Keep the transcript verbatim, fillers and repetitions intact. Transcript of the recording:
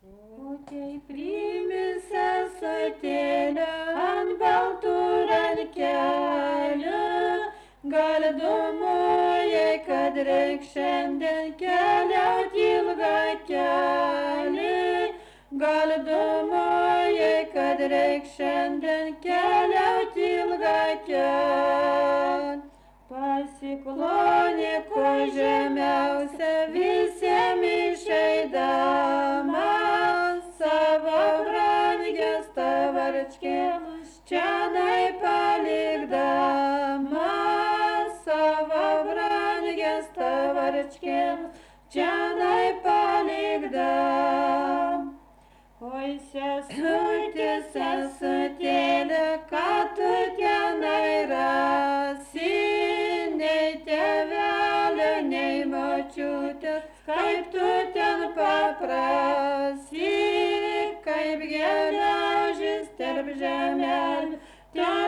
Kokiai priimi sesutėlę ant baltų rankelių, gal įdomuoji, kad reik šiandien keliauti ilgą kelią, gal įdomuoji, kad reik šiandien keliauti ilgą kelią. Pasiklonė ko žemiausia visiems išeidama, savo brangias tavarčkėlus čianai palikdama, savo brangias tavarčkėlus čianai palikdama. Oi sesutė, sesutėlė, ką tu tenai rasi, nei tėvelio, nei močiutės, kaip tu ten paprasi, kaip geležis tarp žemelių, ten